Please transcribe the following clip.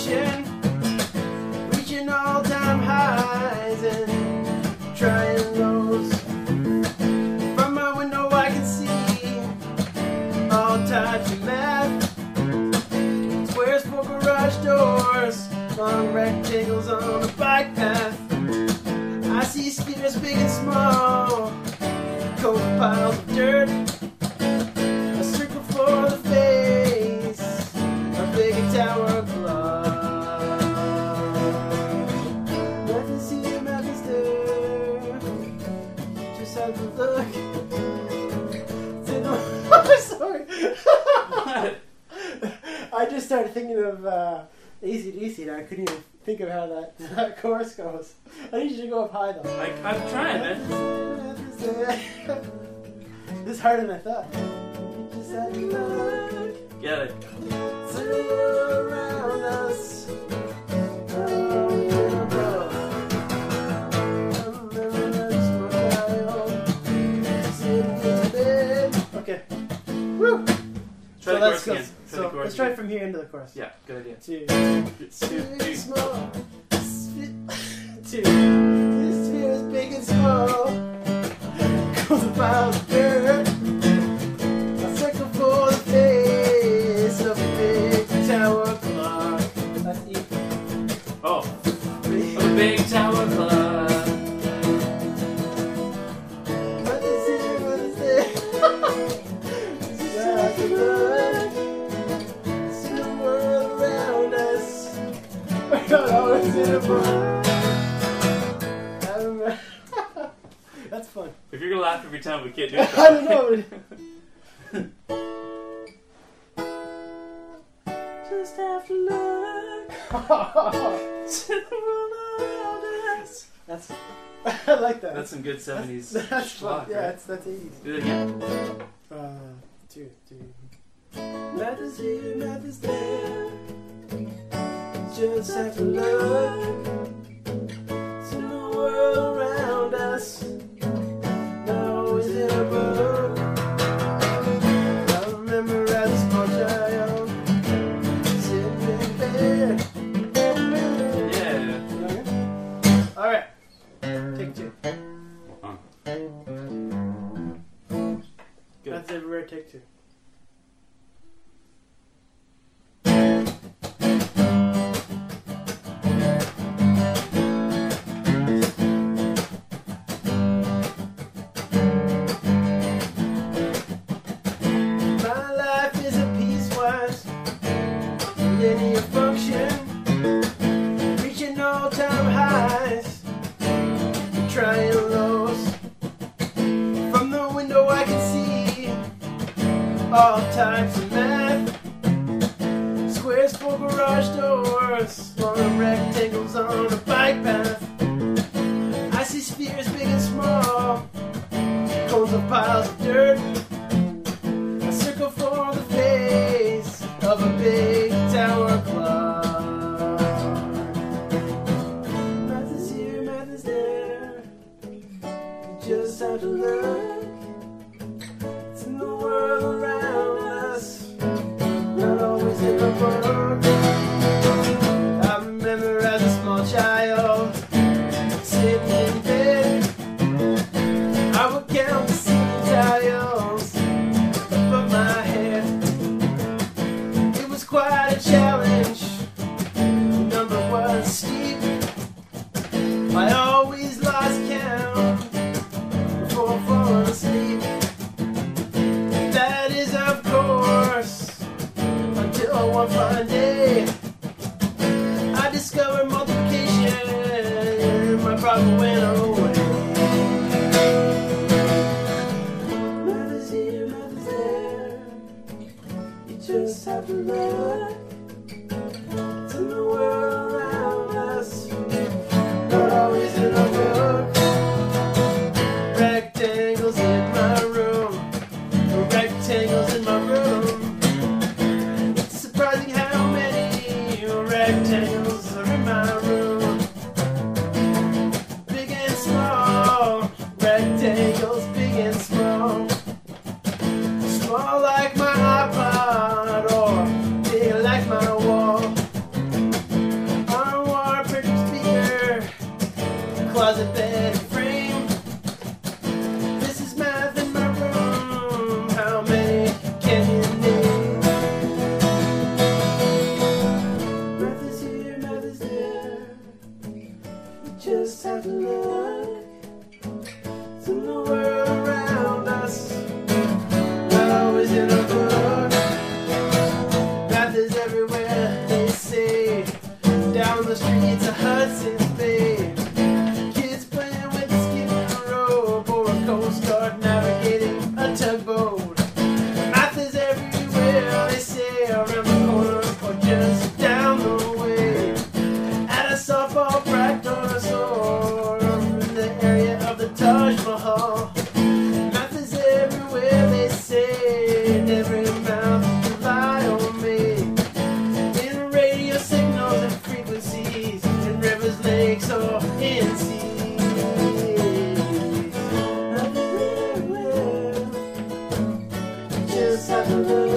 function, reaching all-time highs and trying lows. From my window I can see all types of math, squares for garage doors, long rectangles on a bike path. I see spheres big and small, cold piles of dirt, a circle for the face, a big tower clock. Nothing's here, nothing's there. Just have to look. Sorry. What? I just started thinking of AC/DC and I couldn't even think of how that chorus goes. I need you to go up high though. I'm trying, man. This is harder than I thought. Just have to look. Get it. See the world around us. Oh, little girl. Okay. Woo! Try the chorus again. So let's try it from here into the chorus. Yeah, good idea. Two. Two. Small. Two. This sphere is big and small. Goes about the dirt. A circle for the face of a big tower clock. That's E. Oh. A big tower clock. What is it? What is it? Just have to look. See the world around us. We're not always in a book. I remember. That's fun. If you're gonna laugh every time, we can't do it. I don't know. Just have to look. To the world around us. That's. I like that. That's some good 70s. That's fun. schlock, Yeah, right? that's 80s. Do that again. Two. Nothing's here, nothing's there. Just have to look. See the world around us. Not always in a book. I remember as a small child, sitting in bed. Yeah. All right. Take two. Good. That's everywhere. Take two. My life is a piecewise linear function, reaching all-time highs, trying lows. From the window I can see all types of math, squares for garage doors, long rectangles on a bike path. I see spheres big and small, cones of piles of dirt, a circle for the face of a big tower clock. Math is here, math is there. You just have to look. It's in the world around us, not always in a book. I remember as a small child, sitting in bed, I would count the ceiling tiles above my head. It was quite a challenge. The number was steep. I always lost count before falling asleep. That is, of course, until one fine day I discovered multiplication. My problem went away. Math is here, math is there. You just have to look. It's in the world around us, not always in a book. Rectangles in my room, rectangles in my room. It's surprising how many rectangles are in my room. Big and small, rectangles, big and small. Small like my iPod or big like my the streets of Hudson's Bay. Kids playing with the skid rope, or a Coast Guard navigating a tugboat. Math is everywhere, they say, around the corner or just down the way. At a softball practice or in the area of the Taj Mahal. Math is everywhere, they say, in every mouth rely on me. In radio signals and frequencies, in rivers, lakes, or in seas. Math is everywhere, just have to look.